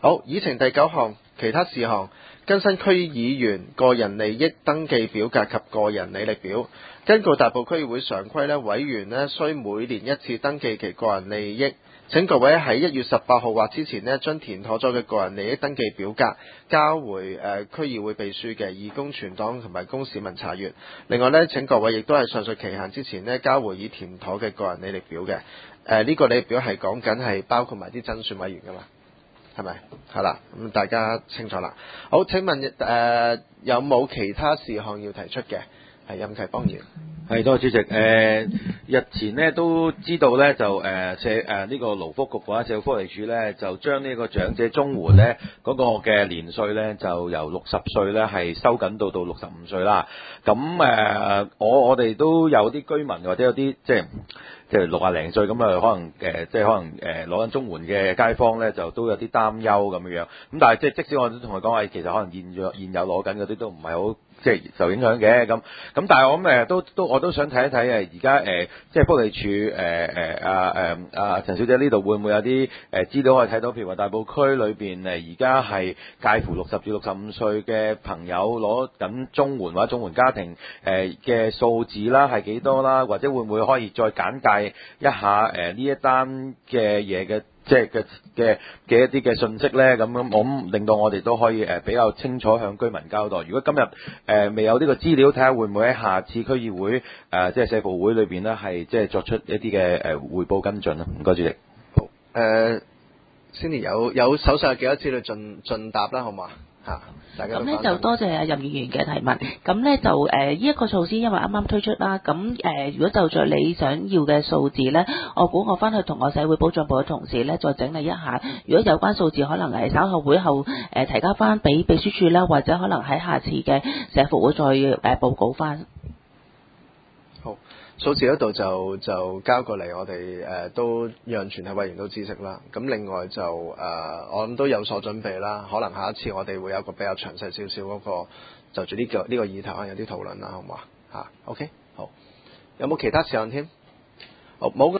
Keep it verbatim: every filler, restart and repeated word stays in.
好，議程第九項，其他事項，更新區議員個人利益登記表格及個人履歷表。根據大埔區議會常規呢，委員呢需每年一次登記其個人利益。請各位喺一月十八號或之前呢，將填妥咗嘅個人利益登記表格交回誒、呃、區議會秘書嘅，以供全黨同埋供市民查閱。另外呢，請各位亦都係上述期限之前呢，交回已填妥嘅個人履歷表嘅。誒、呃、呢、這個履歷表係講緊係包括埋啲真選委員噶嘛，係咪？係啦，咁大家清楚啦。好，請問誒、呃、有冇其他事項要提出嘅？係任啟邦議員。 係，多謝主席。誒、呃、日前呢都知道咧，就誒社誒呢個勞福局或者社會福利署咧，就將呢個長者綜援咧嗰、那個嘅年歲咧，就由六十歲咧係收緊到到六十五歲啦。咁誒、呃，我我哋都有啲居民或者有啲即係即係六廿零歲咁啊，可能誒、呃、即係可能誒攞緊綜援嘅街坊咧，就都有啲擔憂咁樣樣。咁但係即係即使我都同佢講話，其實可能現有現有攞緊嗰啲都唔係好即係受影響嘅咁。咁但係我諗誒都都我都想睇一睇誒而家誒即係福利署誒誒啊誒啊陳小姐呢度會唔會有啲誒資料可以睇到？譬如話大埔區裏邊誒而家係介乎六十至六十五歲嘅朋友攞緊綜援或者綜援家庭誒嘅數字啦係幾多啦？或者會唔會可以再簡介一下誒呢一單嘅嘢嘅即係嘅嘅嘅一啲嘅信息咧？咁樣我諗令到我哋都可以誒比較清楚向居民交代。如果今日誒、呃、未有呢個資料，睇下會唔會喺下次區議會誒、呃、即係社福會裏邊咧係即係作出一啲嘅誒彙報跟進啦。唔該主席。 好誒 Cindy 有有手上有幾多資料盡盡答啦，好唔好啊？嚇！ 咁咧就多謝阿任議員嘅提問。咁咧就誒呢一個措施，因為啱啱推出啦。咁誒、呃、如果就着你想要嘅數字咧，我估我翻去同我社會保障部嘅同事咧再整理一下。如果有關數字可能係稍後會後誒、呃、提交翻俾秘書處啦，或者可能喺下次嘅社福會再誒、呃、報告翻。 好。數字嗰度就就交過嚟，我哋誒、呃、都讓全體委員都知悉啦。咁另外就誒、呃，我諗都有所準備啦。可能下一次我哋會有一個比較詳細少少嗰個就住呢、這個呢、這個議題，可能有啲討論啦，好唔好啊？嚇，OK，好。有冇其他事項添？好冇。